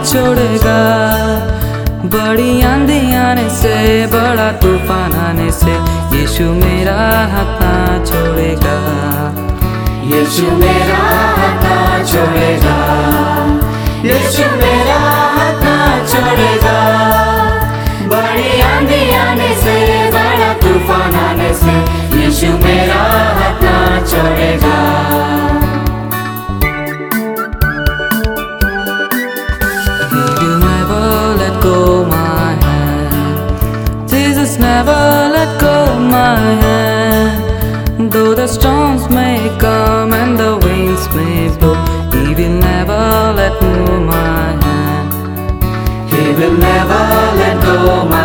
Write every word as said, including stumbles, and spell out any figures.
छोड़ेगा। बड़ी आंधी आने से, बड़ा तूफान आने से यीशु मेरा हाथ ना छोड़ेगा। यीशु मेरा हाथ ना छोड़ेगा। यीशु मेरा हाथ ना छोड़ेगा। बड़ी आंधी आने से, बड़ा तूफान आने से यीशु मेरा हाथ ना छोड़ेगा। Never let go my hand. Though the storms may come and the winds may blow, He will never let go my hand. He will never let go my